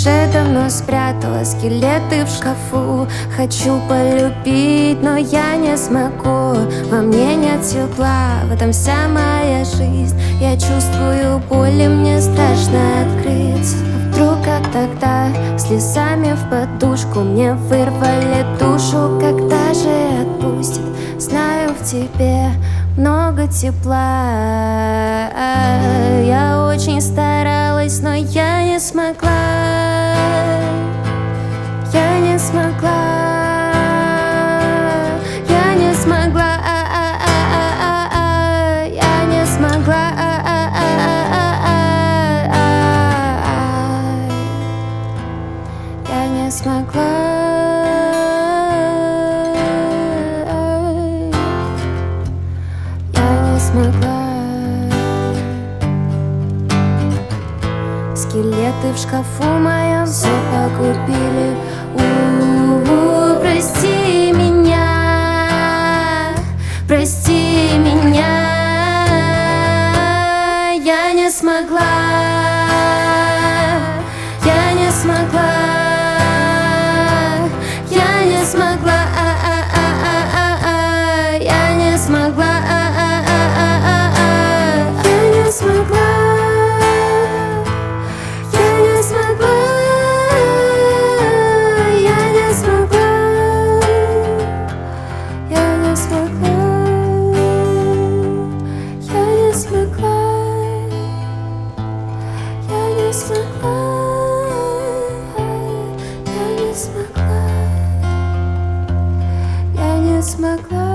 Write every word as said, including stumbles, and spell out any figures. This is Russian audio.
уже давно спрятала скелеты в шкафу. Хочу полюбить, но я не смогу. Во мне нет тепла, в этом вся моя жизнь. Я чувствую боль, и мне страшно открыться. Вдруг, как тогда, слезами в подушку мне вырвали душу. Когда же отпустит? Знаю, в тебе много тепла. Я очень старалась, но я не смогла. Я не смогла. Я не смогла. Я не смогла. Я не смогла. Смогла. Скелеты в шкафу моем все погубили. У-у-у, прости меня, прости меня. Я не смогла. Я не смогла. Я не смогла. Я не смогла. Я не смогла.